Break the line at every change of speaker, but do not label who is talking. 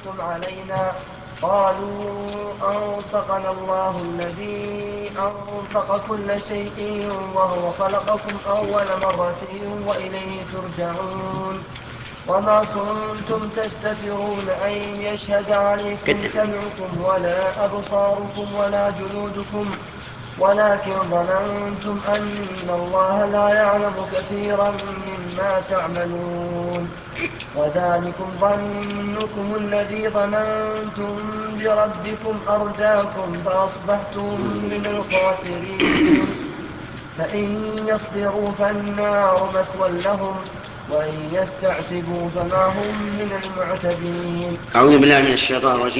شهدتم علينا؟ قالوا أنطقنا الله الذي أنطق كل شيء وهو خلقكم أول مرة وإليه ترجعون. وما كنتم تستترون أن يشهد عليكم سمعكم ولا أبصاركم ولا جلودكم ولكن ظننتم أن الله لا يعلم كثيرا مما تعملون. وذلكم ظنكم الذي ظننتم بربكم أرداكم فأصبحتم من الخاسرين. فإن يصبروا فالنار مثوى لهم وإن يستعتبوا فما هم من المعتبين.
أعوذ بالله من الشيطان الرجيم.